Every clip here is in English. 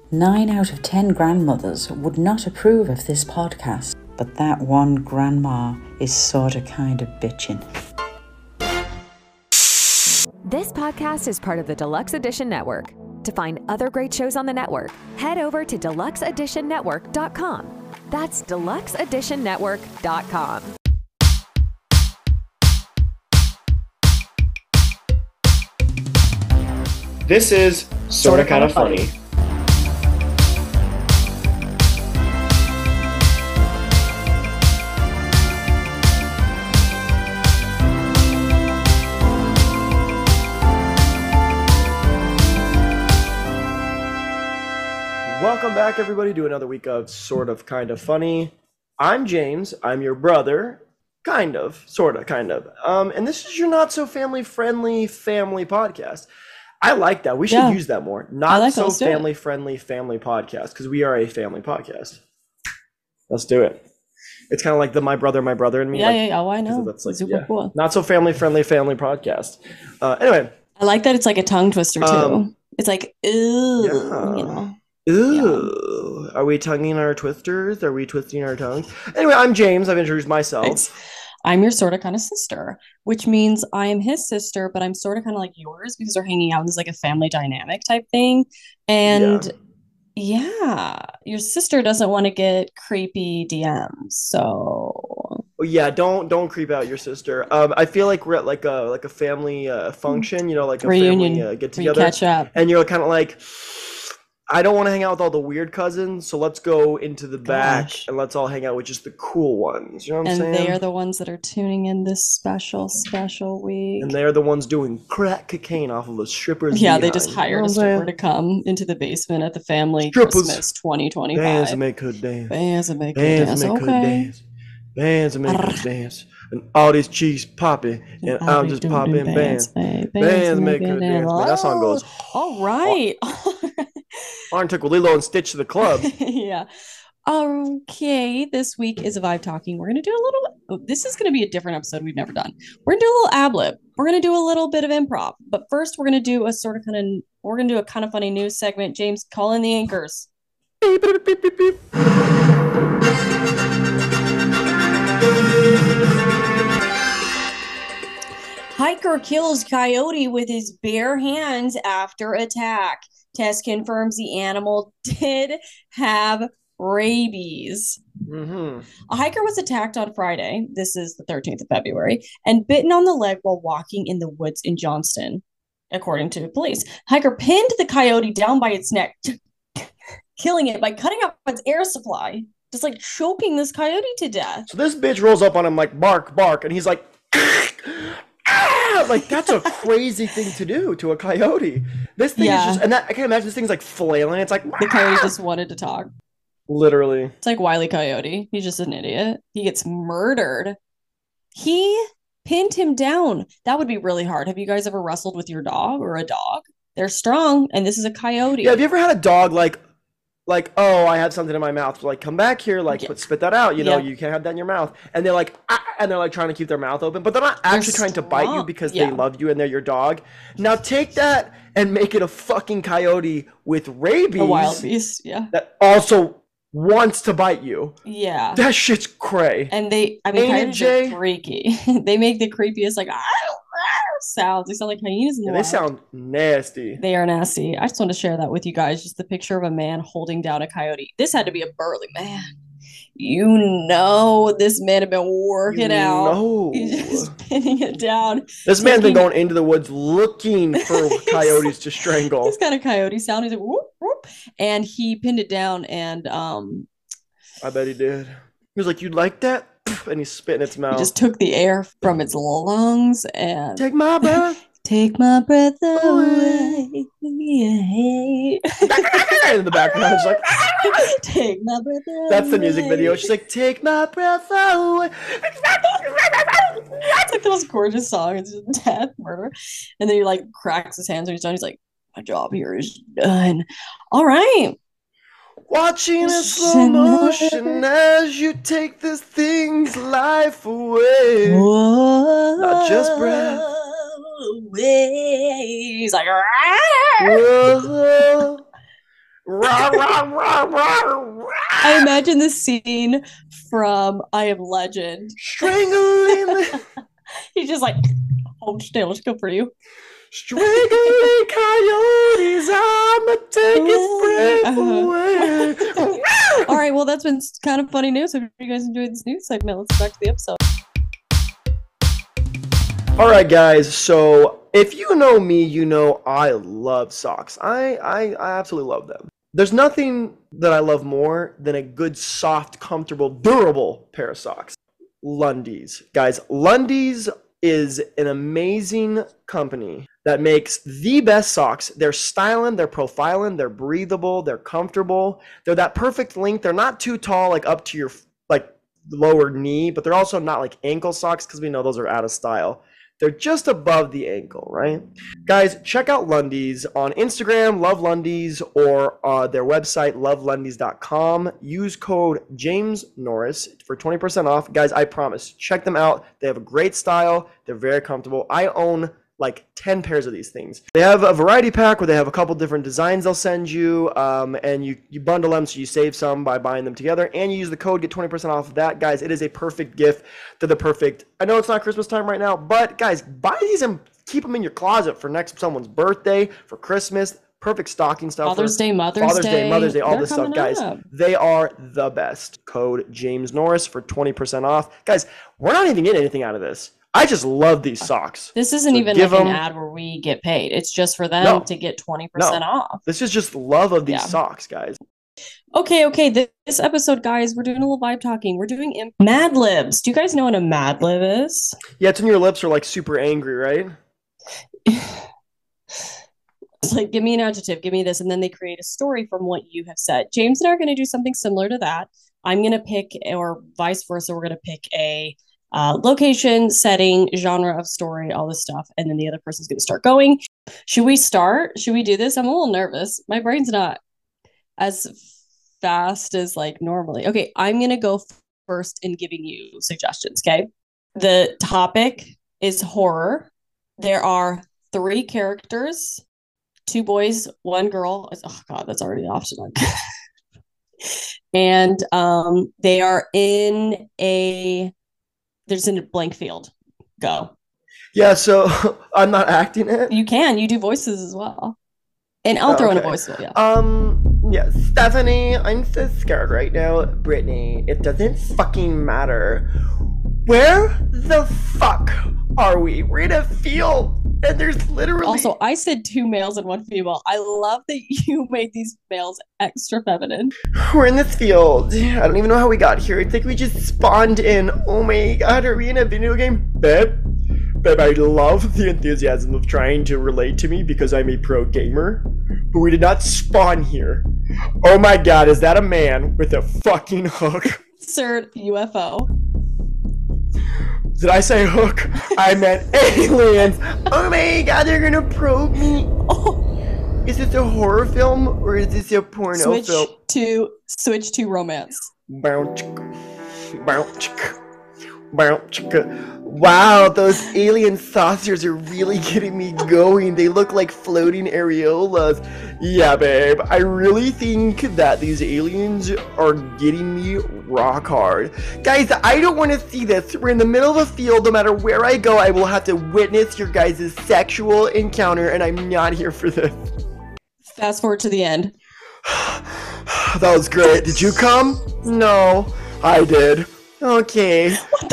9 out of 10 grandmothers would not approve of this podcast, but that one grandma is sorta kinda bitchin'. This podcast is part of the Deluxe Edition Network. To find other great shows on the network, head over to deluxeeditionnetwork.com. That's deluxeeditionnetwork.com. This is Sorta Kinda Funny. Welcome back, everybody, to another week of Sort of Kind of Funny. I'm James. I'm your brother. Kind of. Sorta. Kind of. And this is your not-so-family-friendly family podcast. I like that. We should use that more. Not so family-friendly family podcast, because we are a family podcast. Let's do it. It's kind of like the my brother and me. Yeah. Oh, I know. That's like, super cool. Not so family-friendly family podcast. Anyway. I like that it's like a tongue twister, too. It's like, ooh, you know. Ooh, yeah. Are we tonguing our twisters? Are we twisting our tongues? Anyway, I'm James. I've introduced myself. Thanks. I'm your sorta kind of sister, which means I am his sister, but I'm sorta kind of like yours because we're hanging out in this like a family dynamic type thing. And yeah your sister doesn't want to get creepy DMs, so yeah, don't creep out your sister. I feel like we're at like a family function, like a reunion, family get together, catch up, and you're kind of like, I don't want to hang out with all the weird cousins, so let's go into the back and let's all hang out with just the cool ones. You know what I'm saying? And they are the ones that are tuning in this special week. And they're the ones doing crack cocaine off of a stripper's behind. They just hired a stripper to come into the basement at the family Strippers. Christmas 2025. Bands that make her dance. Bands that make her dance. Bands that make her dance. And all these cheeks popping, and I'm just popping bands. Bands make her dance. Man, that song goes. All right. Arn took Lilo and Stitch to the club. Yeah. Okay. This week is a vibe talking. We're gonna do a little. This is gonna be a different episode we've never done. We're gonna do a little ad lib. We're gonna do a little bit of improv. But first, we're gonna do a kind of funny news segment. James, call in the anchors. Beep, beep, beep, beep, beep. Hiker kills coyote with his bare hands after attack. Test confirms the animal did have rabies. Mm-hmm. A hiker was attacked on Friday, this is the 13th of February, and bitten on the leg while walking in the woods in Johnston, according to police. Hiker pinned the coyote down by its neck, killing it by cutting off its air supply, just like choking this coyote to death. So this bitch rolls up on him like, bark, bark, and he's like, like, that's a crazy thing to do to a coyote. This thing is just, and I can imagine this thing's like flailing. It's like, the coyote just wanted to talk. Literally. It's like Wile E. Coyote. He's just an idiot. He gets murdered. He pinned him down. That would be really hard. Have you guys ever wrestled with your dog or a dog? They're strong, and this is a coyote. Yeah, have you ever had a dog like, oh, I had something in my mouth. Like, come back here, like, spit that out. You know, you can't have that in your mouth. And they're like, and they're like trying to keep their mouth open, but they're not actually trying to bite you because they love you and they're your dog. Now take that and make it a fucking coyote with rabies. A wild beast, that also wants to bite you. Yeah. That shit's cray. And coyotes are freaky. They make the creepiest, like, sounds. They sound like hyenas in the wild. They sound nasty. They are nasty. I just want to share that with you guys. Just the picture of a man holding down a coyote. This had to be a burly man. This man had been working out. He's just pinning it down. This man's been going into the woods looking for coyotes to strangle. He's got a coyote sound. He's like, whoop, whoop. And he pinned it down and I bet he did. He was like, you like that? And he spit in its mouth. He just took the air from its lungs and take my breath. Take my breath away. In the background, it's like, take my breath away. That's the music video. She's like, take my breath away. It's like the most gorgeous song. It's just death, murder. And then he like cracks his hands when he's done. He's like, my job here is done. All right. Watching in slow motion as you take this thing's life away. Whoa. Not just breath. He's like, whoa. Rah, rah, rah, rah, rah. I imagine the scene from I Am Legend. Strangling, He's just like, hold still, let's go for you. strangling coyotes. I'ma take his breath Uh-huh. away. All right, well, that's been kind of funny news. Hope you guys enjoyed this news segment. Let's get back to the episode. All right, guys. So if you know me, you know I love socks. I absolutely love them. There's nothing that I love more than a good, soft, comfortable, durable pair of socks. Lundy's. Guys, Lundy's is an amazing company that makes the best socks. They're styling, they're profiling, they're breathable, they're comfortable. They're that perfect length. They're not too tall, like up to your like lower knee, but they're also not like ankle socks because we know those are out of style. They're just above the ankle, right? Guys, check out Lundy's on Instagram, Love Lundy's, or their website, lovelundies.com. Use code James Norris for 20% off. Guys, I promise, check them out. They have a great style. They're very comfortable. I own like 10 pairs of these things. They have a variety pack where they have a couple different designs they'll send you, and you bundle them so you save some by buying them together, and you use the code, get 20% off of that. Guys, it is a perfect gift. They're the perfect, I know it's not Christmas time right now, but guys, buy these and keep them in your closet for next someone's birthday, for Christmas. Perfect stocking stuff. Father's Day, Mother's Day, all they're this stuff, coming guys. up. They are the best. Code James Norris for 20% off. Guys, we're not even getting anything out of this. I just love these socks. This isn't So even give like an them- ad where we get paid. It's just for them No. to get 20% No. off. This is just love of these Yeah. socks, guys. Okay. This episode, guys, we're doing a little vibe talking. We're doing Mad Libs. Do you guys know what a Mad Lib is? Yeah, it's when your lips are like super angry, right? It's like, give me an adjective, give me this, and then they create a story from what you have said. James and I are going to do something similar to that. I'm going to pick, or vice versa, we're going to pick a location, setting, genre of story, all this stuff, and then the other person's going to start going. Should we start? Should we do this? I'm a little nervous. My brain's not as fast as like normally. Okay, I'm going to go first in giving you suggestions, okay? The topic is horror. There are 3 characters. 2 boys, 1 girl. Oh God, that's already the option. And they are in a blank field. Go. Yeah, so I'm not acting it. You can. You do voices as well. And I'll throw in a voice as well, yeah. Yeah, Stephanie, I'm so scared right now. Brittany, it doesn't fucking matter. Where the fuck are we? We're in a field, and there's literally... Also, I said 2 males and 1 female. I love that you made these males extra feminine. We're in this field. I don't even know how we got here. It's like we just spawned in. Oh my god, are we in a video game? Babe, I love the enthusiasm of trying to relate to me because I'm a pro gamer. But we did not spawn here. Oh my god, is that a man with a fucking hook? Insert UFO. Did I say hook? I meant aliens. Oh my god, they're gonna probe me. Oh. Is this a horror film or is this a porno Switch film? to romance. Wow, those alien saucers are really getting me going. They look like floating areolas. Yeah, babe, I really think that these aliens are getting me rock hard. Guys, I don't want to see this. We're in the middle of a field. No matter where I go, I will have to witness your guys' sexual encounter, and I'm not here for this. Fast forward to the end. That was great. Did you come? No, I did. Okay.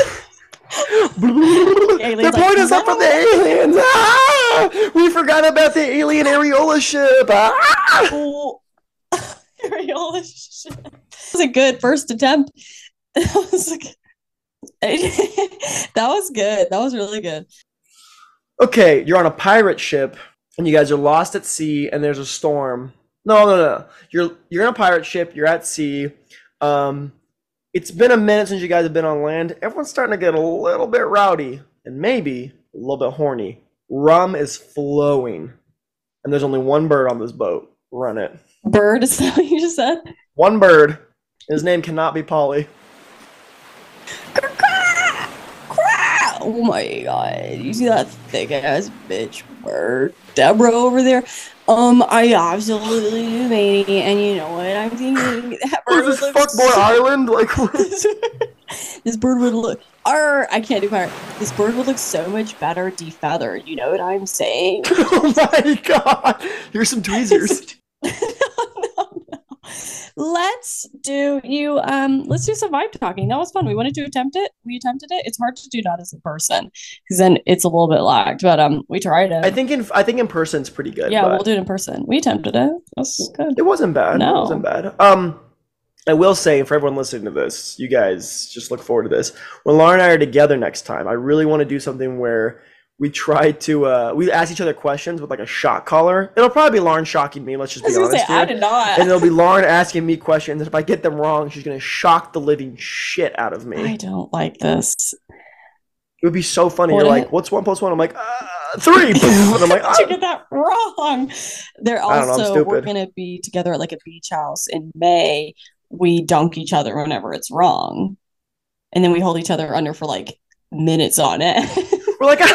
They're pulling us up from the aliens. Ah! We forgot about the alien areola ship. Ah! Oh. Areola ship. That was a good first attempt. That was good. That was really good. Okay, you're on a pirate ship, and you guys are lost at sea, and there's a storm. No. You're on a pirate ship. You're at sea. It's been a minute since you guys have been on land. Everyone's starting to get a little bit rowdy and maybe a little bit horny. Rum is flowing. And there's only 1 bird on this boat. Run it. Bird, is that what you just said? 1 bird. His name cannot be Polly. Oh my god, you see that thick ass bitch bird, Deborah over there? I absolutely do, baby. And you know what I'm thinking? That bird What is would this, look Fuckboy Island? Like, what? This bird would look. I can't do fire. This bird would look so much better defeathered. You know what I'm saying? Oh my god! Here's some tweezers. No. Let's do some vibe talking. That was fun. We wanted to attempt it. We attempted it. It's hard to do that as a person because then it's a little bit lagged. But we tried it. I think in person's pretty good. Yeah, but we'll do it in person. We attempted it. That's good. It wasn't bad. No. It wasn't bad. I will say, for everyone listening to this, you guys just look forward to this. When Laura and I are together next time, I really want to do something where we try to we ask each other questions with like a shock collar. It'll probably be Lauren shocking me. Let's just be honest here. I did not. And it'll be Lauren asking me questions. And if I get them wrong, she's gonna shock the living shit out of me. I don't like this. It would be so funny. You're like, what's 1 + 1? I'm like, 3. And I'm like, how'd you get that wrong? They're also we're stupid. gonna be together at like a beach house in May. We dunk each other whenever it's wrong, and then we hold each other under for like minutes on it. We're like,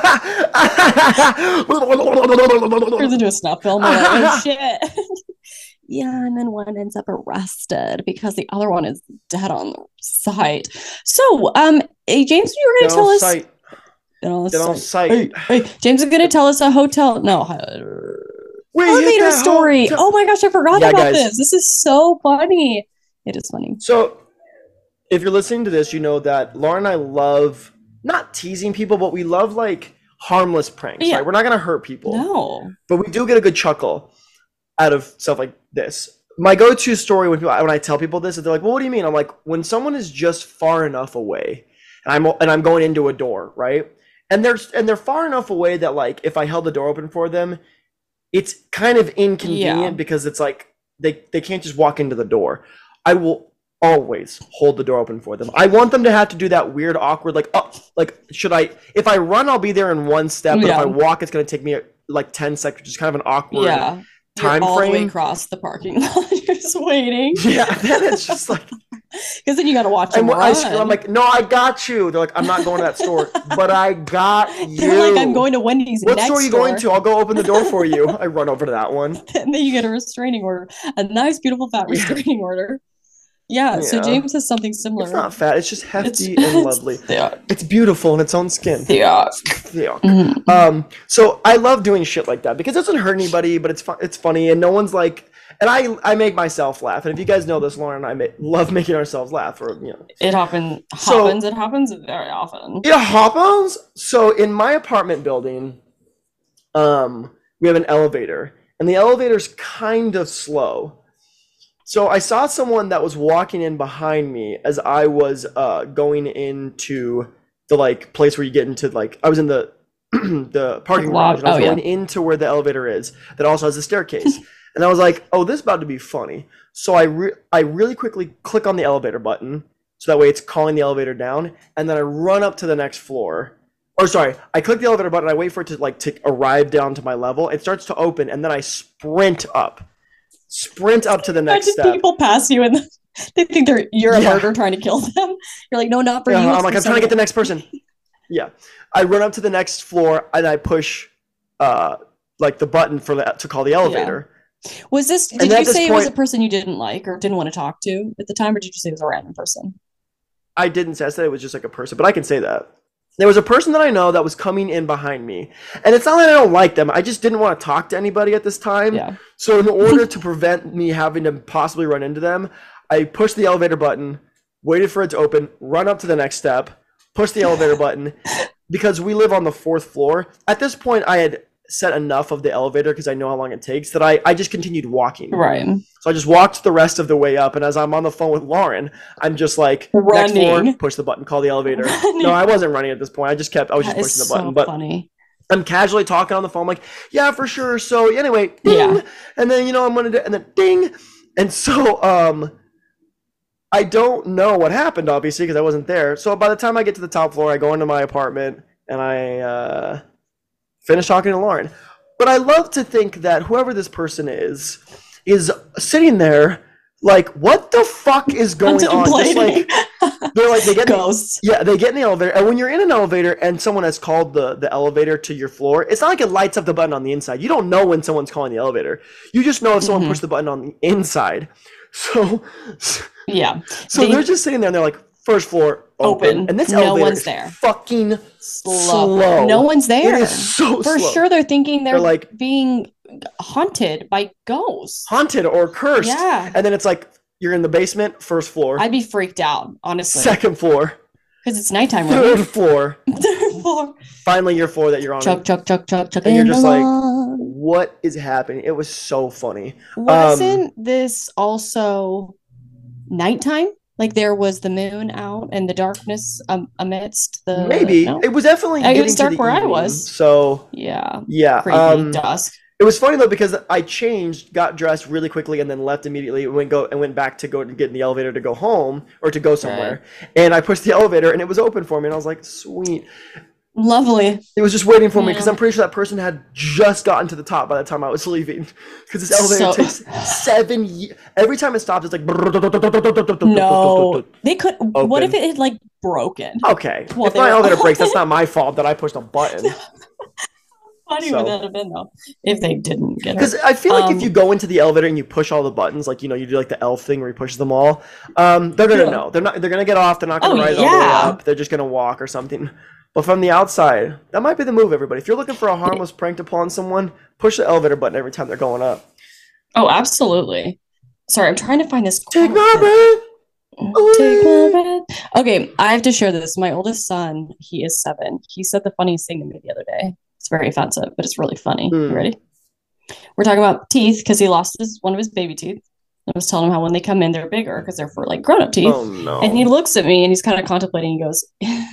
turns into a snuff film. Like, oh shit. Yeah, and then one ends up arrested because the other one is dead on the site. So, hey, James, you were going to tell us. Dead on site. Hey, James is going to tell us a hotel. No, elevator story. Oh my gosh, I forgot about this. This is so funny. It is funny. So, if you're listening to this, you know that Laura and I love not teasing people, but we love like harmless pranks. Yeah. Right? We're not going to hurt people. No. But we do get a good chuckle out of stuff like this. My go-to story when I tell people this is they're like, "Well, what do you mean?" I'm like, when someone is just far enough away, and I'm going into a door, right? And they're far enough away that like if I held the door open for them, it's kind of inconvenient because it's like they can't just walk into the door. I will always hold the door open for them. I want them to have to do that weird, awkward, like, oh, like if I run, I'll be there in 1 step, but if I walk, it's going to take me like 10 seconds, just kind of an awkward time frame. All the way across the parking lot, you're just waiting. Yeah, then it's just like... Because then you got to watch them run. I'm like, no, I got you. They're like, I'm not going to that store, but I got you. They're like, I'm going to Wendy's What store are you going to? I'll go open the door for you. I run over to that one. And then you get a restraining order. A nice, beautiful, fat restraining order. Yeah, so James has something similar. It's not fat. It's just hefty and lovely. It's beautiful in its own skin. Yeah. Mm-hmm. So I love doing shit like that because it doesn't hurt anybody, but it's funny, and no one's like... And I make myself laugh. And if you guys know this, Lauren and I love making ourselves laugh. Or, you know. It happens very often. It happens. So in my apartment building, we have an elevator. And the elevator's kind of slow. So I saw someone that was walking in behind me as I was going into the like place where you get into like... I was in the the parking garage. And I was going into where the elevator is. That also has a staircase. And I was like, oh, this is about to be funny. So I really quickly click on the elevator button. So that way it's calling the elevator down. And then I run up to the next floor. Or sorry, I click the elevator button. I wait for it to arrive down to my level. It starts to open. And then I sprint up to the next step. People pass you and they think you're a murderer trying to kill them. You're like, no, not for you. I'm like, I'm trying to get the next person. Yeah. I run up to the next floor and I push like the button to call the elevator. Yeah. Was this? Did you say it was a person you didn't like or didn't want to talk to at the time, or did you say it was a random person? I didn't say. I said it was just like a person, but I can say that there was a person that I know that was coming in behind me, and it's not that I don't like them. I just didn't want to talk to anybody at this time. Yeah. So in order to prevent me having to possibly run into them, I pushed the elevator button, waited for it to open, run up to the next step, push the elevator button, because we live on the 4th floor. At this point, I had set enough of the elevator because I know how long it takes that I just continued walking. Right. So I just walked the rest of the way up, and as I'm on the phone with Lauren, I'm just like, running. Next floor, push the button, call the elevator. Running. No, I wasn't running at this point. I was just pushing the button. But funny. I'm casually talking on the phone, like, yeah, for sure. So anyway, ding, and then I'm gonna do, and then ding, and so I don't know what happened obviously because I wasn't there. So by the time I get to the top floor, I go into my apartment and I finish talking to Lauren. But I love to think that whoever this person is sitting there like, what the fuck is going on? Just like, They're like, they get ghosts. they get in the elevator, and when you're in an elevator and someone has called the elevator to your floor, it's not like it lights up the button on the inside. You don't know when someone's calling the elevator. You just know if someone pushed the button on the inside. So they're just sitting there and they're like, first floor open. And this elevator one's is there. fucking slow. No one's there. It is so For slow. sure they're thinking they're like being haunted by ghosts. Haunted or cursed. Yeah. And then it's like, you're in the basement, first floor. I'd be freaked out, honestly. Second floor. Because it's nighttime, right? Third floor. Third floor. Finally, your floor that you're on. Chuck. And you're just like, what is happening? It was so funny. Wasn't this also nighttime? Like there was the moon out and the darkness amidst the. Maybe no? it was definitely. It was dark to the where evening, I was. So yeah. Creepy, dusk. It was funny though because I changed, got dressed really quickly, and then left immediately. Went back to go and get in the elevator to go home or to go somewhere. Right. And I pushed the elevator and it was open for me, and I was like, sweet. Lovely. It was just waiting for me because I'm pretty sure that person had just gotten to the top by the time I was leaving. Because this elevator takes 7 years. Every time it stops, it's like. No, they could. Open. What if it had like broken? Okay, if my elevator breaks, that's not my fault that I pushed a button. Funny would that have been though if they didn't get it? Because I feel like if you go into the elevator and you push all the buttons, like you do like the elf thing where you push them all, they're gonna know. They're gonna get off. They're not gonna rise all the way up. They're just gonna walk or something. But from the outside, that might be the move, everybody. If you're looking for a harmless prank to pull on someone, push the elevator button every time they're going up. Oh, absolutely. Sorry, I'm trying to find this. Take my breath. Take my breath. Okay, I have to share this. My oldest son, he is 7. He said the funniest thing to me the other day. It's very offensive, but it's really funny. You ready? We're talking about teeth because he lost one of his baby teeth. I was telling him how when they come in, they're bigger because they're for like grown-up teeth. Oh, no. And he looks at me and he's kind of contemplating. He goes,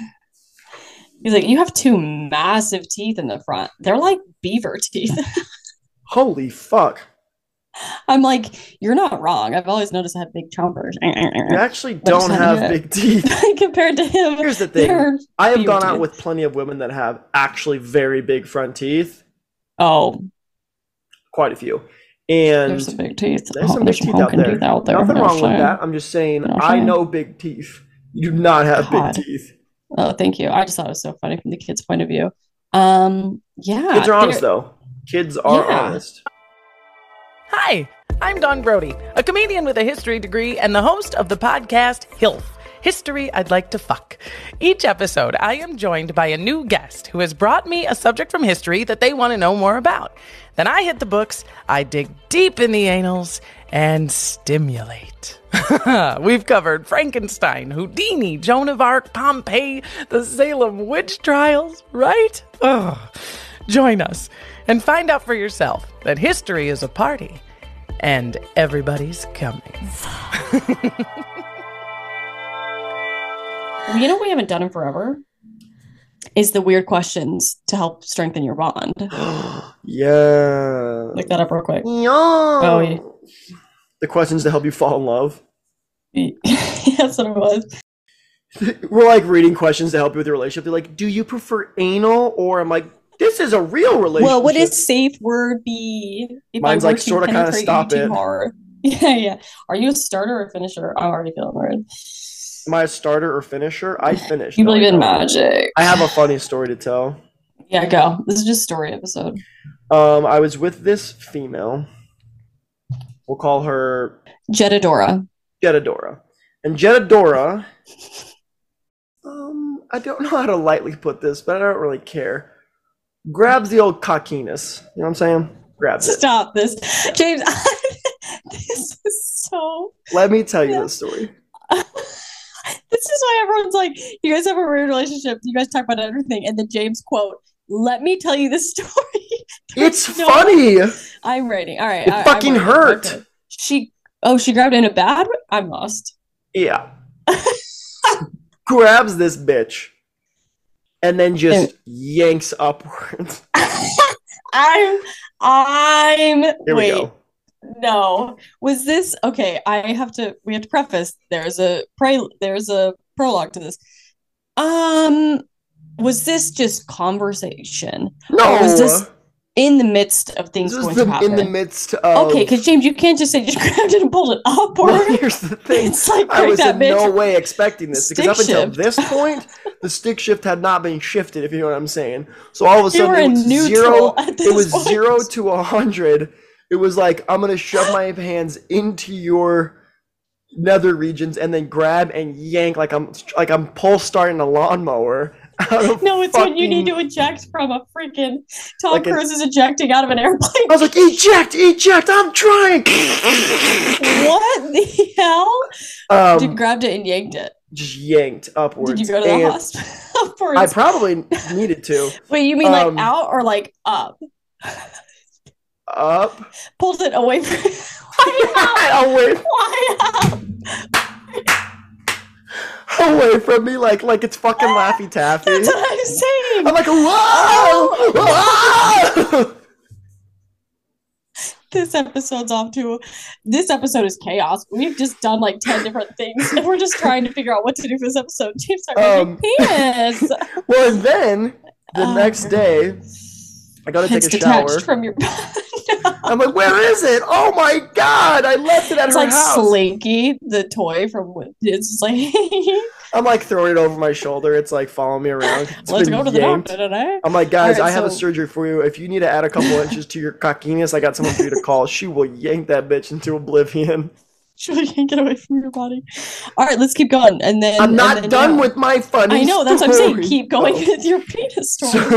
he's like, you have 2 massive teeth in the front. They're like beaver teeth. Holy fuck. I'm like, you're not wrong. I've always noticed I have big chompers. You actually don't have big teeth. Compared to him. Here's the thing. I have gone out with plenty of women that have actually very big front teeth. Oh. Quite a few. And there's some big teeth. There's some big teeth out there. Nothing wrong with that. I'm just saying, I know big teeth. You do not have big teeth. Oh, thank you. I just thought it was so funny from the kids' point of view. Yeah. Kids are honest, though. Kids are honest. Hi, I'm Dawn Brody, a comedian with a history degree and the host of the podcast HILF, History I'd Like to Fuck. Each episode, I am joined by a new guest who has brought me a subject from history that they want to know more about. Then I hit the books, I dig deep in the annals, and stimulate. We've covered Frankenstein, Houdini, Joan of Arc, Pompeii, the Salem witch trials, right? Ugh. Join us and find out for yourself that history is a party and everybody's coming. You know what we haven't done in forever? Is the weird questions to help strengthen your bond. Yeah. Look that up real quick. Yeah. Oh, yeah. The questions to help you fall in love. That's what it was. We're like reading questions to help you with your relationship. They're like, do you prefer anal? Or I'm like, this is a real relationship. Well, would a safe word be? If mine's like sort of kind of stop it. Hard? Yeah. Are you a starter or finisher? I'm already feeling weird. Am I a starter or finisher? I finished. You believe in magic. I have a funny story to tell. Yeah, go. This is just a story episode. I was with this female. We'll call her Jedidora. And Jedidora, I don't know how to lightly put this, but I don't really care. Grabs the old cockiness. You know what I'm saying? Grabs it. Stop this. James, this is so... Let me tell you this story. This is why everyone's like, you guys have a weird relationship. You guys talk about everything. And the James quote, let me tell you this story. It's funny. I'm writing. All right. It fucking hurt. Okay. She grabbed in a bad way? I'm lost. Yeah. Grabs this bitch and then just yanks upwards. I'm Here we go. No. Was this okay, we have to preface there's a prologue to this. Was this just conversation? No. Or was this in the midst of things This was going to happen. in the midst of... Okay, because James, you can't just say just grabbed it and pulled it upward. Well, here's the thing. It's like I was in no bitch. way expecting this because up Stick until shift. this point, the stick shift had not been shifted, if you know what I'm saying. So all of a You were sudden, in neutral at this it was point. 0 to 100. It was like, I'm going to shove my hands into your nether regions and then grab and yank like I'm pull starting a lawnmower. No, it's when you need to eject from a freaking Tom Like Cruise is ejecting out of an airplane. I was like, eject, I'm trying. What the hell? Dude grabbed it and yanked it. Just yanked upwards. Did you go to the and hospital? Upwards? I probably needed to. Wait, you mean like out or like up? Up. Pulled it away from Away. Why up? Away from me like it's fucking Laffy Taffy. That's what I'm saying. I'm like, whoa! Whoa! This episode is chaos. We've just done like 10 different things and we're just trying to figure out what to do for this episode. James started penis. Well, and then the next day, I gotta take It's a shower. detached from your I'm like, where is it? Oh my god! I left it at It's her like house. Slinky, the toy from it's just like I'm like throwing it over my shoulder. It's like following me around. It's let's been go to the yanked. doctor today. I'm like, guys, Alright, I have a so- surgery for you. If you need to add a couple inches to your cockiness, I got someone for you to call. She will yank that bitch into oblivion. Sure, you can't get away from your body. All right, let's keep going. And then I'm not done with my funny I know, that's what I'm saying. story. Keep going Oh. with your penis story.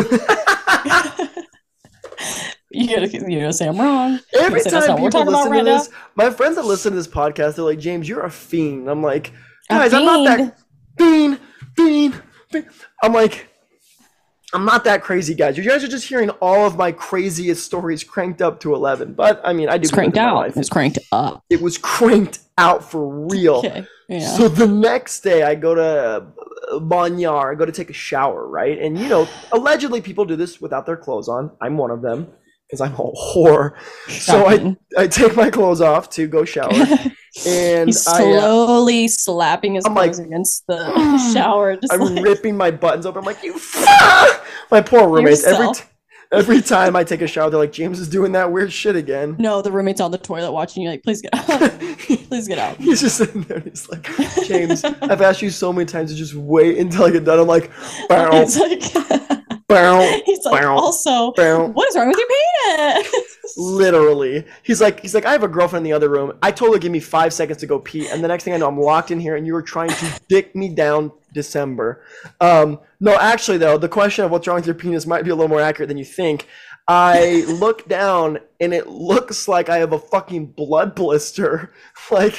You gotta say I'm wrong. Every say that's time not what we're people talking about listen to right this, my friends that listen to this podcast, they're like, James, you're a fiend. I'm like, A guys, I'm not fiend? that fiend. I'm like, I'm not that crazy, guys. You guys are just hearing all of my craziest stories cranked up to 11. But I mean, I do. It's good with cranked my out. life. It's cranked up. It was cranked out for real. Okay. Yeah. So the next day, I go to Banyar. I go to take a shower, right? And you know, allegedly, people do this without their clothes on. I'm one of them because I'm a whore. So I take my clothes off to go shower, and He's slowly slapping his clothes against the shower. Just I'm like, ripping my buttons open. I'm like, you. My poor roommates. Yourself. Every time I take a shower, they're like, James is doing that weird shit again. no, the roommate's on the toilet watching you. Like, please get out. Please get out. He's just sitting there. And he's like, James, I've asked you so many times to just wait until I get done. I'm like, bow, He's like, bow, he's like, bow, also, bow. what is wrong with your penis? Literally, he's like, I have a girlfriend in the other room. I told her give me 5 seconds to go pee, and the next thing I know, I'm locked in here, and you were trying to dick me down. December. No, actually, though, the question of what's wrong with your penis might be a little more accurate than you think. I look down, and it looks like I have a fucking blood blister, like.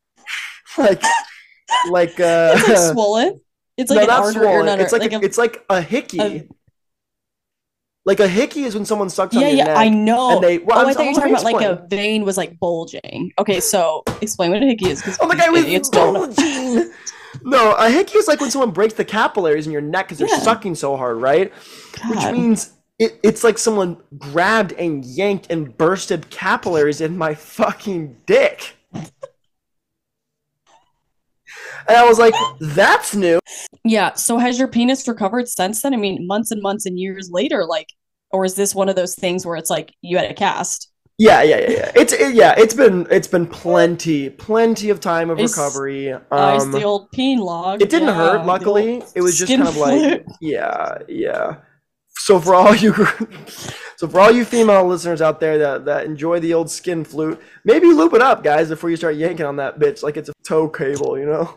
It's like swollen. It's like no, an not artery or swollen. not. It's like a hickey. Like a hickey is when someone sucks on Yeah, your yeah, neck. I know. And they, well, I thought you were talking about like explain. a vein was like bulging. Okay, so explain what a hickey is. Oh my god, it idiots was don't know. bulging. No, a hickey is like when someone breaks the capillaries in your neck because they're Yeah. sucking so hard, right? Which God. means it's like someone grabbed and yanked and bursted capillaries in my fucking dick. And I was like, that's new. Yeah. So has your penis recovered since then? I mean, months and months and years later, like, or is this one of those things where it's like you had a cast? Yeah. It's been plenty of time of It's recovery. Nice, the old peen log. It didn't Yeah, hurt, the luckily. old It was just skin kind of like, flute. yeah. So for all you female listeners out there that enjoy the old skin flute, maybe loop it up, guys, before you start yanking on that bitch like it's a tow cable, you know?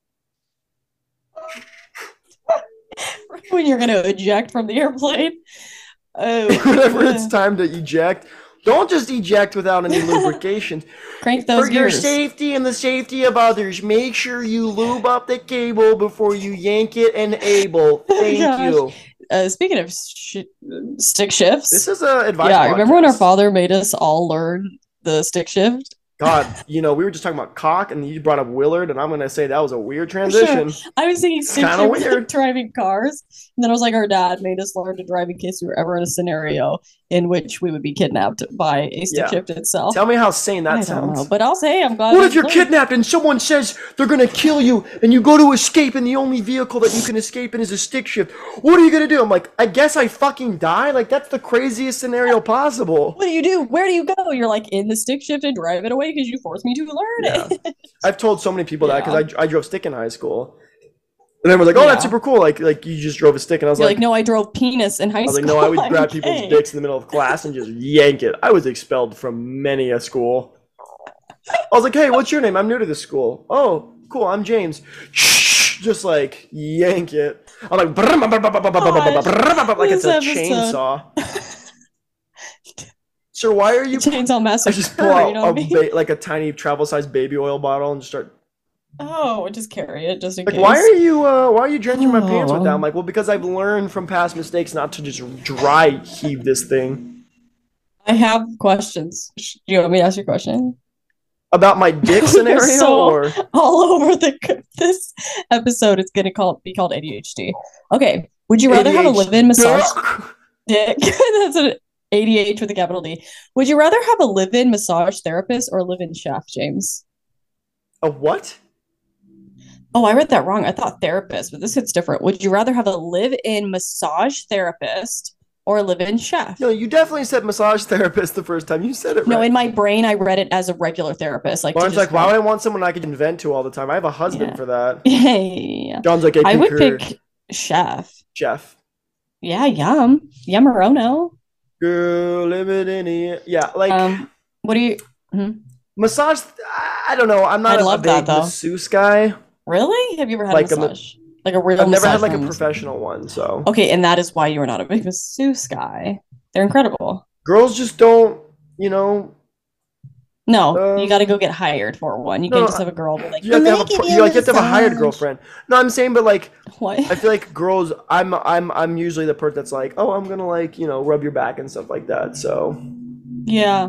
When you're gonna eject from the airplane. Oh, Whenever it's time to eject, don't just eject without any lubrication. crank those For your gears. safety and the safety of others, make sure you lube up the cable before you yank it and able. Thank Gosh. you. Speaking of stick shifts, This is a advice. yeah, I remember when our podcast. father made us all learn the stick shift. God, we were just talking about cock, and you brought up Willard, and I'm gonna say that was a weird transition. Sure. I was thinking stick Kinda shift weird. driving cars, and then I was like, our dad made us learn to drive in case we were ever in a scenario in which we would be kidnapped by a stick Yeah. shift itself. Tell me how sane that I don't sounds. know, but I'll say I'm glad. What we if you're learned. kidnapped and someone says they're gonna kill you, and you go to escape, and the only vehicle that you can escape in is a stick shift? What are you gonna do? I'm like, I guess I fucking die. Like, that's the craziest scenario possible. What do you do? Where do you go? You're like in the stick shift and drive it away because you forced me to learn it. I've told so many people that Yeah. because I drove stick in high school, and everyone's like, "Oh, that's Yeah. super cool!" Like you just drove a stick, and I was You're like, like, no, I drove penis in high I was school. like, no, I would I'm grab people's gay. dicks in the middle of class and just yank it. I was expelled from many a school. I was like, hey, what's your name? I'm new to this school. Oh, cool, I'm James. Just like yank it. I'm like, like it's a This episode. chainsaw. Sir, why are you? Chainsaw I Massacre. just pull out you know what I mean? like a tiny travel-sized baby oil bottle and just start. Oh, just carry it just in Like, case. why are you drenching my pants with that? Oh. I'm like, well, because I've learned from past mistakes not to just dry heave this thing. I have questions. Do you want me to ask you a question? About my dick scenario, So- or All over this episode, it's gonna be called ADHD. Okay, would you rather have a live-in massage dick? That's an ADH with a capital D. Would you rather have a live-in massage therapist or a live-in chef, James? A what? Oh, I read that wrong. I thought therapist, but this hits different. Would you rather have a live-in massage therapist or a live-in chef? No, you definitely said massage therapist the first time. You said it No, right. in my brain, I read it as a regular therapist. Like, to Lauren's just like, why would I want someone I could invent to all the time? I have a husband Yeah. for that. Yeah. John's like, hey, I would concur. pick chef. Chef. Yeah, yum. Yummerono. Girl, living in it. Yeah, like What do you massage. I don't know. I'm not I a love big that, though. masseuse guy. really? Have you ever had Like a a ma- massage? Like a real I've never massage had like a from- professional one. So Okay, and that is why you are not a big masseuse guy. They're incredible. girls just don't. You know, No, you got to Um, go get hired for one. You no, can't just have a girl be like, you have to have "Let me a give you like you have to have a hired massage." girlfriend. No, I'm saying, but like What? I feel like girls. I'm usually the person that's like, oh, I'm gonna like rub your back and stuff like that. So Yeah.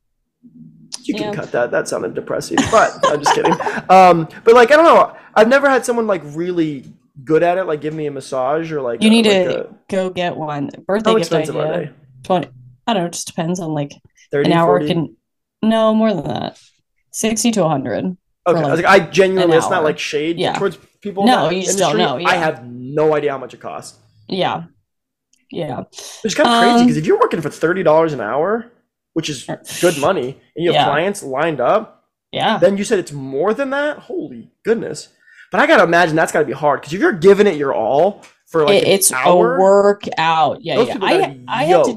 you can Yeah. cut that. That sounded depressing, but I'm just kidding. But like I don't know. I've never had someone like really good at it, like give me a massage or like You need like to go get one. Birthday how gift expensive are idea. they? 20. I don't know. It just depends on like 30, an hour 40? can. No, more than that. 60 to 100. Okay, for, I was like, like, I genuinely, an it's not hour. like shade Yeah. towards people. in No, that you just don't industry. know, I yeah. have no idea how much it costs. Yeah. Yeah. It's kind of crazy Um, because if you're working for $30 an hour, which is good money, and you have Yeah. clients lined up, Yeah. then you said it's more than that. Holy goodness! But I gotta imagine that's gotta be hard because if you're giving it your all for like It's an hour, a workout. Yeah, Those yeah. people gotta be I had to yoked.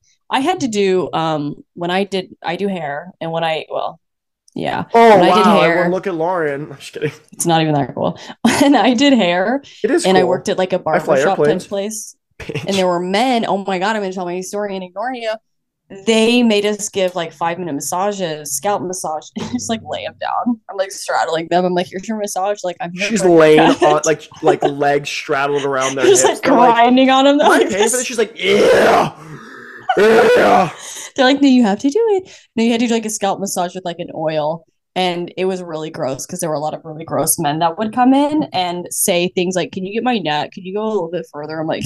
do when I do hair and when yeah. oh when wow! I did hair, Everyone look at Lauren. I'm just kidding. it's not even that cool. When I did hair It is. and I cool. worked at like a I fly barbershop type airplanes. place and there were men, oh my god, I'm gonna tell my story and ignore you. They made us give like 5-minute massages, scalp massage, and just like lay them down. I'm like straddling them. I'm like, here's your massage. Like I'm here. She's for a laying haircut. on like legs straddled around their just hips. like They're like, grinding on them. They're am I like, paying for this? She's like, yeah, yeah. They're like, no, you have to do it. No, you had to do like a scalp massage with like an oil. And it was really gross because there were a lot of really gross men that would come in and say things like, can you get my neck? Can you go a little bit further? I'm like,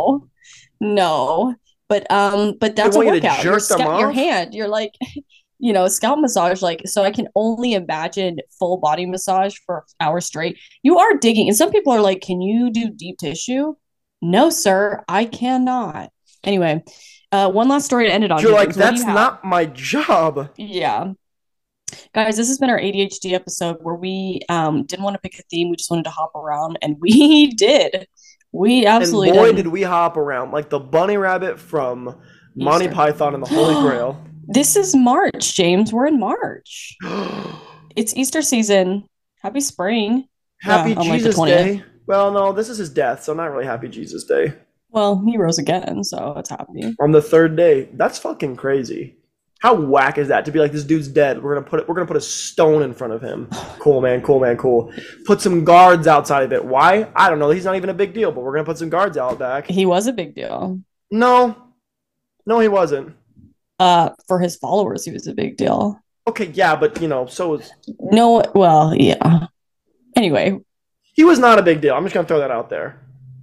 no. But that's a want you to workout. Your, jerk them your off? hand, you're like, scalp massage, like, so I can only imagine full body massage for hours straight. You are digging. And some people are like, can you do deep tissue? No, sir, I cannot. Anyway, one last story to end it on. You're like, James. What do that's you have? not my job. Yeah. Guys, this has been our ADHD episode where we didn't want to pick a theme. We just wanted to hop around, and we did. We absolutely And boy, did. did we hop around like the bunny rabbit from Monty Easter. Python and the Holy Grail. This is March, James. We're in March. It's Easter season. Happy spring. Happy Yeah, on, like, the Jesus 20th. Day. Well, no, this is his death, so not really Happy Jesus Day. Well, he rose again, so it's happy. On the third day. That's fucking crazy. How whack is that to be like, this dude's dead? We're gonna put a stone in front of him. Cool, man. Cool, man. Cool. Put some guards outside of it. Why? I don't know. He's not even a big deal, but we're gonna put some guards out back. He was a big deal. No, he wasn't. For his followers, he was a big deal. Okay, yeah, but so is No, well, yeah. Anyway, he was not a big deal. I'm just gonna throw that out there.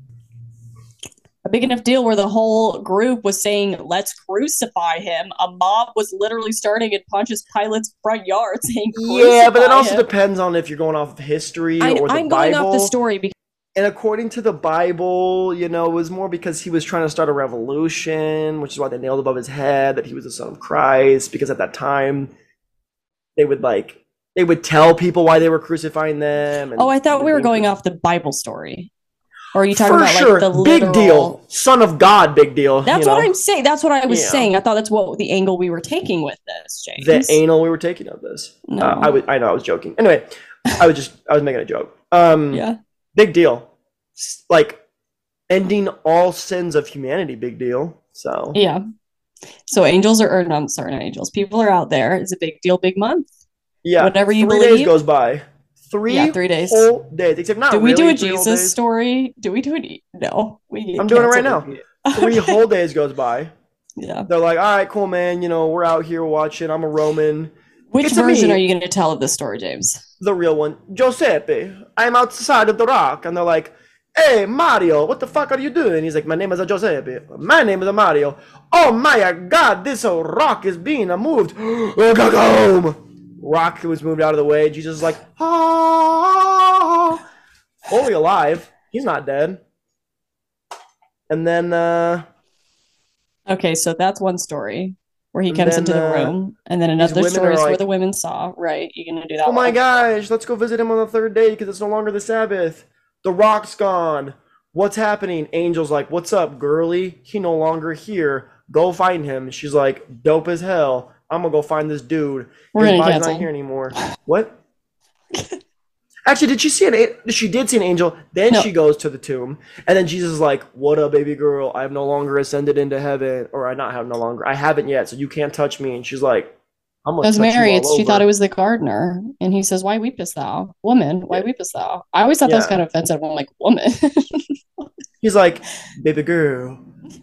a big enough deal where the whole group was saying, let's crucify him. A mob was literally starting in Pontius Pilate's front yard saying, Yeah, but it also him. depends on if you're going off of history or the I'm Bible. going off the story because And according to the Bible, it was more because he was trying to start a revolution, which is why they nailed above his head that he was the son of Christ. Because at that time, they would tell people why they were crucifying them. And I thought we were going off the Bible story. Or are you talking for about sure, like the big literal... deal, son of God, big deal. That's what I'm saying. That's what I was Yeah. saying. I thought that's what the angle we were taking with this, James. The anal we were taking of this. No. I know I was joking. Anyway, I was making a joke. Yeah. Big deal. Like ending all sins of humanity, big deal. So Yeah. So angels are, or no, I'm sorry, not angels. People are out there. It's a big deal, big month. yeah, Whatever you 3 believe. days goes by. 3 days. whole days. Except not. Do we do really a 3 whole Jesus days. story? Do we do it? No. I'm doing it right now. 3 whole days goes by. Yeah. They're like, all right, cool, man. We're out here watching. I'm a Roman. Which It's a version me. are you going to tell of this story, James? The real one, Giuseppe. I'm outside of the rock, and they're like, hey, Mario, what the fuck are you doing? He's like, my name is Giuseppe. My name is Mario. Oh my God, this rock is being moved. Rock was moved out of the way. Jesus is like, ah, fully alive. He's not dead. And then, Okay, so that's one story where he And comes then, into the room, and then another women story are is where like- the women saw. Right? You're gonna do that? oh my one? gosh, let's go visit him on the 3rd day because it's no longer the Sabbath. The rock's gone. What's happening? Angel's like, what's up, girly? He no longer here. Go find him. She's like, dope as hell. I'm gonna go find this dude. We're His gonna body's cancel. not here anymore. What? Actually, did she see an? She did see an angel. Then No. she goes to the tomb, and then Jesus is like, "What up, baby girl? I have no longer ascended into heaven, or I not have no longer. I haven't yet, so you can't touch me." And she's like, "I'm gonna Because touch Mary, you all she over." thought it was the gardener, and he says, "Why weepest thou, woman? Why weepest thou?" I always thought that was Yeah. kind of offensive. I'm like, "Woman." He's like, "Baby girl,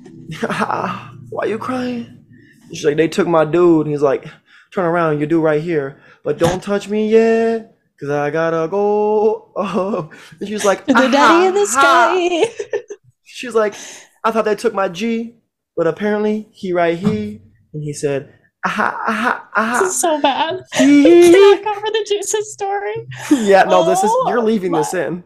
why you crying?" She's like, "They took my dude." And he's like, "Turn around, your dude right here, but don't touch me yet, cause I gotta go." And she's like, The daddy in the "Ah, sky. She's like, "I thought they took my G, but apparently he right here." And he said, "Aha, aha, aha." This is so bad. I Hee. cannot cover the Jesus story. Yeah, no, this is Oh you're leaving my- this in.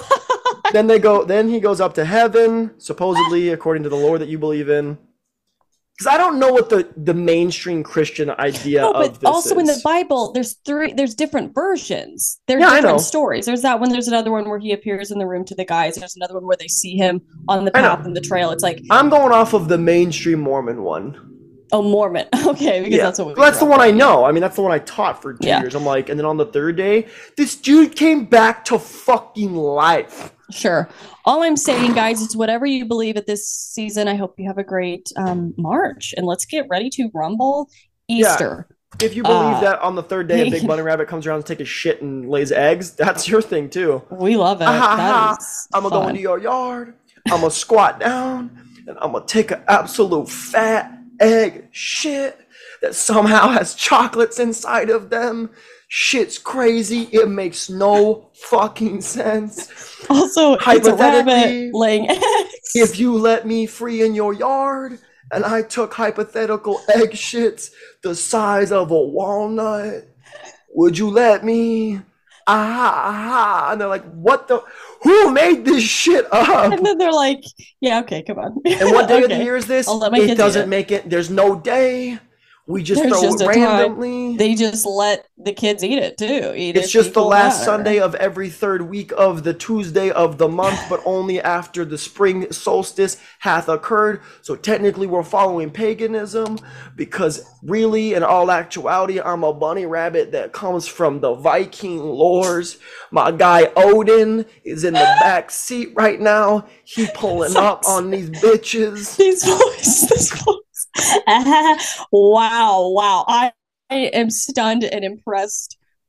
Then he goes up to heaven, supposedly according to the Lord that you believe in. Because I don't know what the mainstream Christian idea No, of but this also in the is. Bible, there's different versions. There's Yeah, I know. different stories. There's that one, there's another one where he appears in the room to the guys. There's another one where they see him on the I know. path and the trail. It's like, I'm going off of the mainstream Mormon one. oh, Mormon. Okay, because Yeah, that's what we that's the grew up one I with. know. I mean, that's the one I taught for 2 Yeah. years. I'm like, and then on the 3rd day, this dude came back to fucking life. Sure. All I'm saying, guys, is whatever you believe at this season, I hope you have a great March. And let's get ready to rumble Yeah. Easter. If you believe that on the 3rd day a big Pagan. bunny rabbit comes around to take a shit and lays eggs, that's your thing too. We love it. Ah, That is I'm gonna go fun. into your yard. I'm gonna squat down and I'm gonna take an absolute fat egg shit that somehow has chocolates inside of them. Shit's crazy. It makes no fucking sense. Also, it's a Hypothetically, rabbit laying eggs. If you let me free in your yard and I took hypothetical egg shits the size of a walnut, would you let me? Aha, aha. And they're like, what the? Who made this shit up? And then they're like, yeah, okay, come on. And what day of the Okay. year is this? I'll let my It kids eat doesn't it. make it. There's no day. We just There's throw just it a time. randomly. They just let the kids eat it too. It's just the last Sunday of every 3rd week of the Tuesday of the month, but only after the spring solstice hath occurred. So technically we're following paganism because really, in all actuality, I'm a bunny rabbit that comes from the Viking lores. My guy Odin is in the back seat right now. He pulling up on these bitches. This voice. Wow. I am stunned and impressed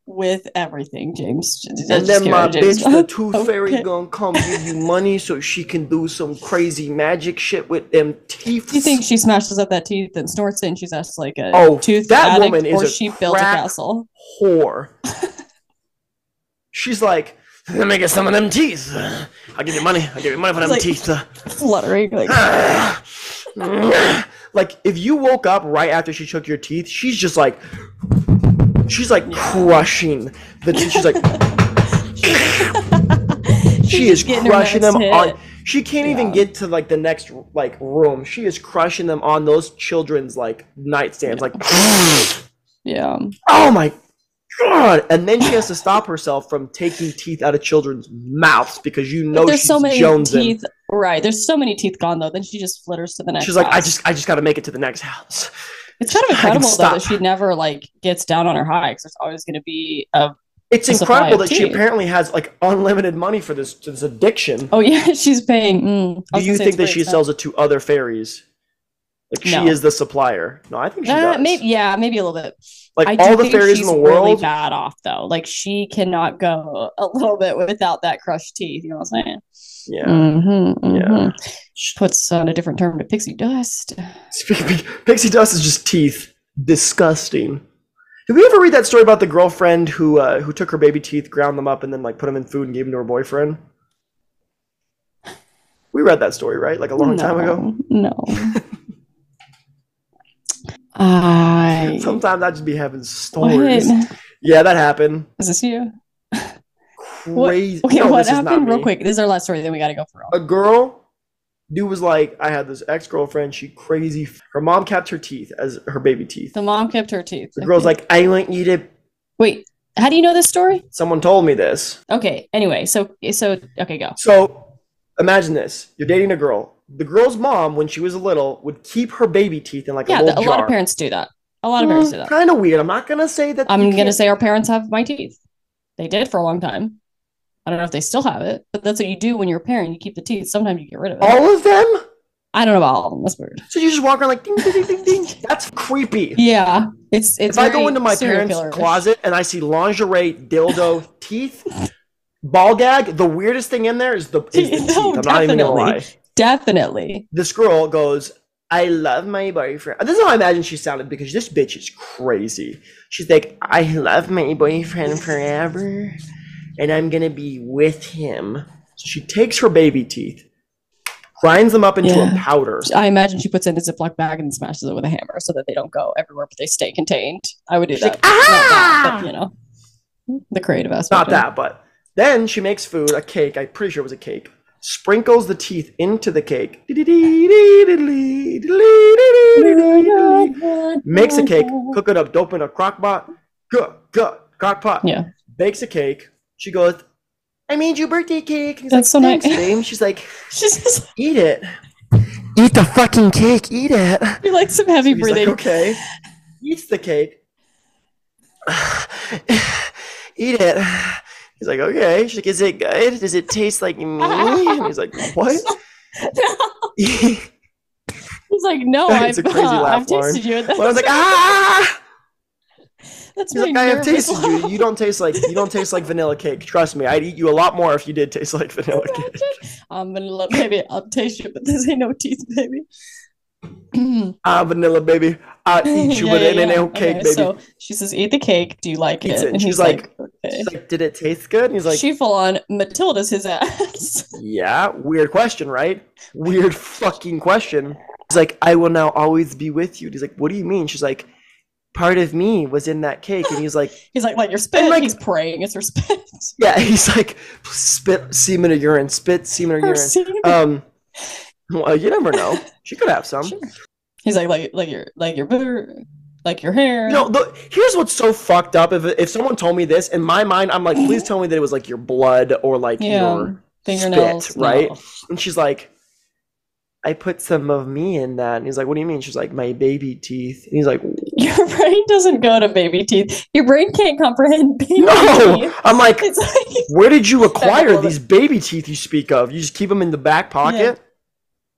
with everything, James. And then my bitch, the tooth fairy, gonna come give you money so she can do some crazy magic shit with them teeth. Do you think she smashes up that teeth and snorts it and she's just like a tooth that addict, woman is or a she built a castle? Whore. She's like, let me get some of them teeth. I'll give you money. I'll give you money for them like, teeth. Fluttering like. Like if you woke up right after she took your teeth, she's like crushing the teeth. She's like, she is crushing them on. She can't even get to like the next like room. She is crushing them on those children's like nightstands. Like, yeah. Oh my God! And then she has to stop herself from taking teeth out of children's mouths because there's she's so many jonesing. teeth. Right, there's so many teeth gone though. Then she just flitters to the next. She's like, house. I just got to make it to the next house. It's kind of incredible though that she never like gets down on her high because there's always going to be a. It's incredible that she apparently has like unlimited money for this addiction. Oh yeah, she's paying. Do you think that she sells it to other fairies? Like she is the supplier? No, I think she does. Maybe a little bit. Like all the fairies in the world, really bad off though. Like she cannot go a little bit without that crushed teeth. You know what I'm saying? Yeah. Yeah. Puts on a different term to pixie dust. Pixie dust is just teeth. Disgusting. Did we ever read that story about the girlfriend who took her baby teeth, ground them up, and then like put them in food and gave them to her boyfriend? We read that story, right? Like a long time ago. No. Sometimes I just be having stories. What? Yeah, that happened. Is this you? Crazy. Okay, no, what happened? Real quick. This is our last story. Then we gotta go for a girl. Dude was like, I had this ex-girlfriend. She crazy. Her mom kept her teeth as her baby teeth. The mom kept her teeth. The girl's like, I want you to. Wait, how do you know this story? Someone told me this. Okay. Anyway, so okay, go. So imagine this: you're dating a girl. The girl's mom, when she was little, would keep her baby teeth in like a little jar. A lot of parents do that. Kind of weird. I'm not gonna say that. I'm gonna say our parents have my teeth. They did for a long time. I don't know if they still have it, but that's what you do when you're a parent. You keep the teeth. Sometimes you get rid of it. All of them? I don't know about all of them. That's weird. So you just walk around like ding, ding, ding, ding. That's creepy. Yeah, it's. If I go into my parents' closet and I see lingerie, dildo, teeth, ball gag, the weirdest thing in there is the teeth. I'm not even gonna lie. Definitely. This girl goes, I love my boyfriend. This is how I imagine she sounded because this bitch is crazy. She's like, I love my boyfriend forever and I'm going to be with him. So she takes her baby teeth, grinds them up into a powder. I imagine she puts it in a Ziploc bag and smashes it with a hammer so that they don't go everywhere, but they stay contained. I would do that. Like, ah! But, you know, the creative aspect. Not that, but then she makes food, a cake. I'm pretty sure it was a cake. Sprinkles the teeth into the cake. Makes a cake, cook it up, dope in a crock pot. Crock pot. Yeah. Bakes a cake. She goes, I made you a birthday cake. He's That's like, so thanks, nice. babe. She's like, just eat it. Eat the fucking cake. Eat it. You like some heavy breathing. Like, okay. Eats the cake. Eat it. He's like, okay. She's like, is it good? Does it taste like me? And he's like, what? No. He's like, no, It's a crazy laugh, I've tasted you. But I was like, ah! That's He's like, I have tasted you. You don't taste like vanilla cake. Trust me, I'd eat you a lot more if you did taste like vanilla cake. Vanilla baby, I'll taste you, but this ain't no teeth, baby. Vanilla baby, I'll eat you, but it ain't no cake, baby. So she says, eat the cake. Do you like it? And she's like, did it taste good? And he's like, she full on Matilda's his ass. Yeah, weird question, right? Weird fucking question. He's like, I will now always be with you. And he's like, what do you mean? She's like, part of me was in that cake. And he's like your spit. Like, he's praying it's her spit. Yeah, he's like, spit, semen, or urine. Spit, semen, or urine. Semen. Well, you never know. She could have some. Sure. He's like your booger, like your hair. You know, here's what's so fucked up. If someone told me this, in my mind, I'm like, please tell me that it was like your blood or like your fingernails, spit, right? No. And she's like, I put some of me in that. And he's like, what do you mean? She's like, my baby teeth. And he's like, your brain doesn't go to baby teeth. Your brain can't comprehend baby teeth. I'm like, where did you acquire these baby teeth you speak of? You just keep them in the back pocket?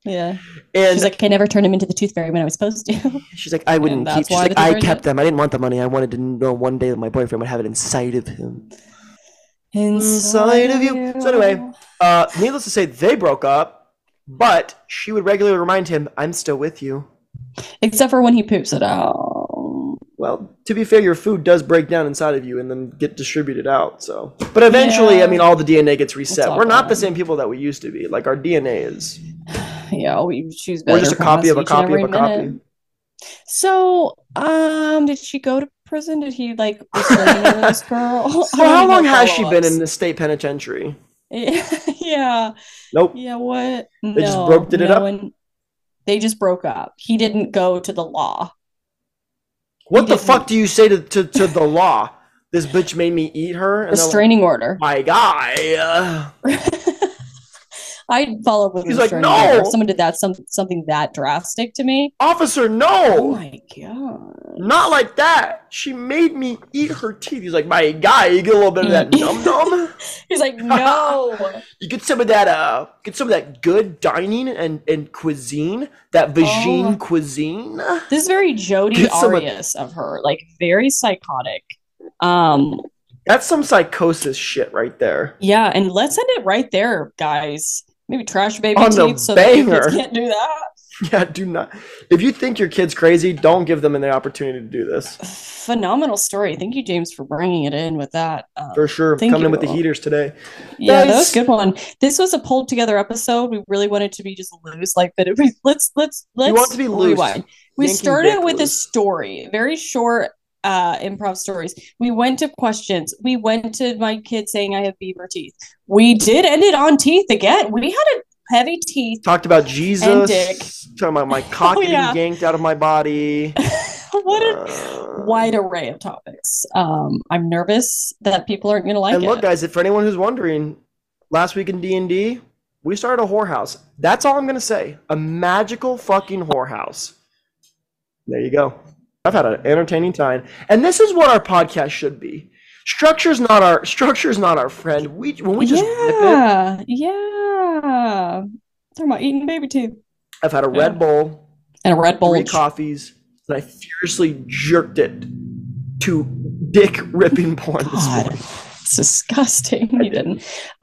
Yeah. And She's like, I never turned him into the tooth fairy when I was supposed to. she's like, I wouldn't that's keep. She's why like, the I difference- kept them. I didn't want the money. I wanted to know one day that my boyfriend would have it inside of him. Inside of you. So anyway, needless to say, they broke up, but she would regularly remind him, I'm still with you. Except for when he poops it out. Well, to be fair, your food does break down inside of you and then get distributed out. So, but eventually, I mean, all the DNA gets reset. all We're not the fine. same people that we used to be. Like our DNA is, Yeah, we choose better. we're just a from copy us of a each and copy of every a copy. minute. So, did she go to prison? Did he like restrain this girl? So how long has she been in the state penitentiary? Yeah. Nope. Yeah, what? They just did it up? They just broke up. He didn't go to the law. What the didn't- fuck do you say to the law? This bitch made me eat her. And they're like, Restraining order. my guy. I'd follow up with a He's like, restraining "No!" order if someone did that something that drastic to me. Officer, Oh no. my god. Not like that. She made me eat her teeth. He's like, my guy, you get a little bit of that num num. He's like, no. You get some of that good dining and cuisine, that vagine Oh. cuisine. This is very Jodi Get some of- Arias of her, like very psychotic. That's some psychosis shit right there. Yeah, and let's end it right there, guys. Maybe trash baby On the teeth so that your kids banger. can't do that. Yeah, do not. If you think your kid's crazy, don't give them the opportunity to do this. Phenomenal story. Thank you, James, for bringing it in with that. For sure. Thank Coming in you. with the heaters today. Yeah, that Guys. was a good one. This was a pulled together episode. We really wanted to be just loose, like, but let's want it to be loose. rewind. We Yankee started dick with a loose. story, very short improv stories. We went to questions. We went to my kid saying I have beaver teeth. We did end it on teeth again. We had a heavy teeth. Talked about And Jesus. dick. Talking about my cock getting yeah. yanked out of my body. What a wide array of topics. I'm nervous that people aren't going to like And it. look, guys, if for anyone who's wondering, last week in D&D, we started a whorehouse. That's all I'm going to say. A magical fucking whorehouse. There you go. I've had an entertaining time. And this is what our podcast should be. Structure's not our friend. When we just rip it. Yeah. Talking about eating baby teeth. I've had a Yeah. Red Bull, And a red 3 bulge. coffees, and I furiously jerked it to dick ripping porn this God, morning. it's disgusting. You didn't.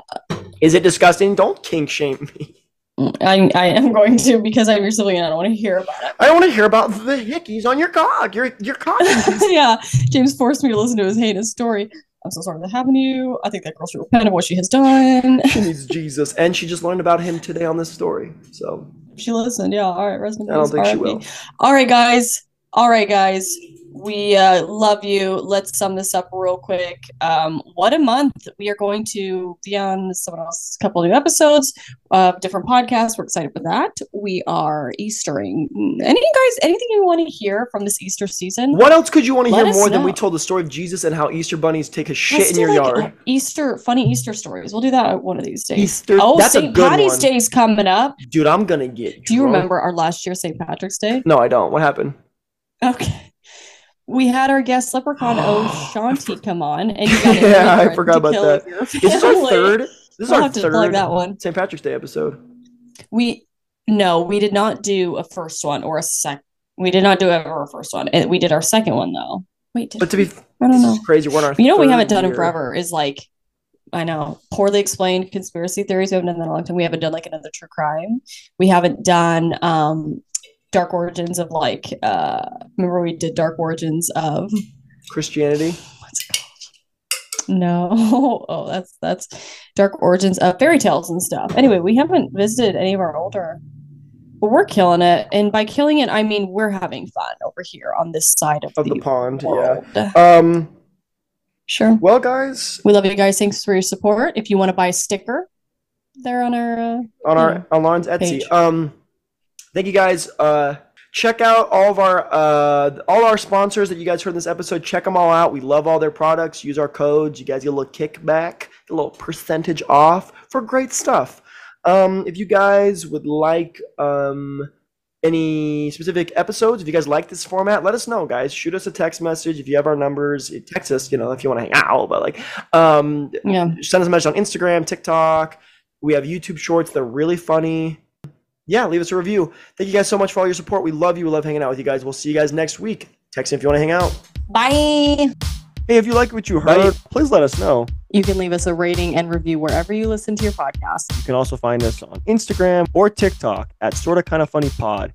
Is it disgusting? Don't kink shame me. I am going to because I'm your sibling and I don't want to hear about it. I don't want to hear about the hickeys on your cock. Your cock. Yeah, James forced me to listen to his heinous story. I'm so sorry that happened to you. I think that girl should repent of what she has done. She needs Jesus, and she just learned about him today on this story. So She listened. Yeah. All right. Rest in I don't peace, think she RIP. will. All right, guys. All right, guys. We love you. Let's sum this up real quick. What a month. We are going to be on someone else's couple new episodes of different podcasts. We're excited for that. We are Eastering. Anything you want to hear from this Easter season? What else could you want to Let hear us more than know. we told the story of Jesus and how Easter bunnies take a shit Let's in do, your like, yard? funny Easter stories. We'll do that one of these days. Easter. Oh, That's a St. good Patty's one. Day's coming up. Dude, I'm gonna get. Do you drunk. remember our last year St. Patrick's Day? No, I don't. What happened? Okay. We had our guest leprechaun O'Shaunti come on, and you got Yeah, I forgot about that. This This is our third. This is We'll our have to plug third that one. St. Patrick's Day episode. We did not do a first one or a second. We did not do ever a first one. We did our second one though. Wait, did But to we? be, I don't this know. is crazy. We're on our. You know what we third haven't done in year. forever is like, I know, poorly explained conspiracy theories. We haven't done that in a long time. We haven't done like another true crime. We haven't done Dark Origins of like remember we did Dark Origins of Christianity. what's it called? No. Oh, that's Dark Origins of fairy tales and stuff. Anyway, we haven't visited any of our older, but we're killing it. And by killing it, I mean we're having fun over here on this side of the pond. world. Yeah. Sure. Well, guys, We love you guys. Thanks for your support. If you want to buy a sticker, they're on our on Lauren's Etsy. page. Thank you guys. Check out all our sponsors that you guys heard in this episode. Check them all out. We love all their products. Use our codes. You guys get a little kickback, a little percentage off for great stuff. If you guys would like any specific episodes, if you guys like this format, let us know, guys. Shoot us a text message if you have our numbers. Text us, if you want to hang out. But like, Yeah. send us a message on Instagram, TikTok. We have YouTube Shorts. They're really funny. Yeah, leave us a review. Thank you guys so much for all your support. We love you. We love hanging out with you guys. We'll see you guys next week. Text in if you want to hang out. Bye. Hey, if you like what you heard, please let us know. You can leave us a rating and review wherever you listen to your podcast. You can also find us on Instagram or TikTok at Sorta Kinda Funny Pod.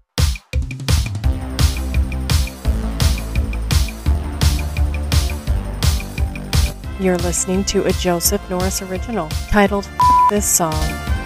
You're listening to a Joseph Norris original titled This Song.